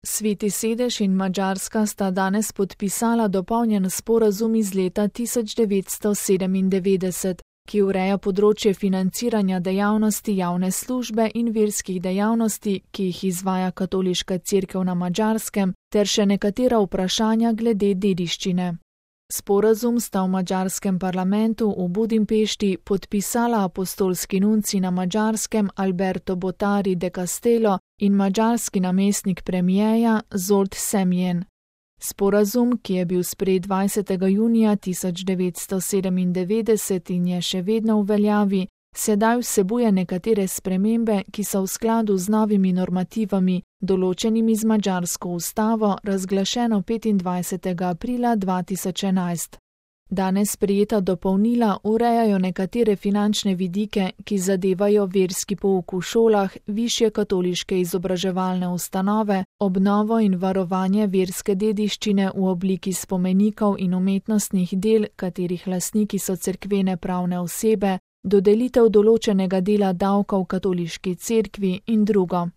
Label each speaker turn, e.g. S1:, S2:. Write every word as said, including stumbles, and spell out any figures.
S1: Sveti sedež in Madžarska sta danes podpisala dopolnjen sporazum iz leta tisoč devetsto sedemindevetdeset, ki ureja področje financiranja dejavnosti javne službe in verskih dejavnosti, ki jih izvaja katoliška cerkev na Madžarskem, ter še nekatera vprašanja glede dediščine. Sporazum sta v madžarskem parlamentu v Budimpešti podpisala apostolski nuncij na Madžarskem Alberto Bottari de Castelo in madžarski namestnik premierja Zsolt Semjen. Sporazum, ki je bil sprejet dvajsetega junija tisoč devetsto sedemindevetdeset in je še vedno v veljavi, sedaj vsebuje nekatere spremembe, ki so v skladu z novimi normativami, določenimi z madžarsko ustavo, razglašeno petindvajsetega aprila dva tisoč enajst. Danes sprejeta dopolnila urejajo nekatere finančne vidike, ki zadevajo verski pouk v šolah, višje katoliške izobraževalne ustanove, obnovo in varovanje verske dediščine v obliki spomenikov in umetnostnih del, katerih lastniki so cerkvene pravne osebe, dodelitev določenega dela davka v katoliški cerkvi in drugo.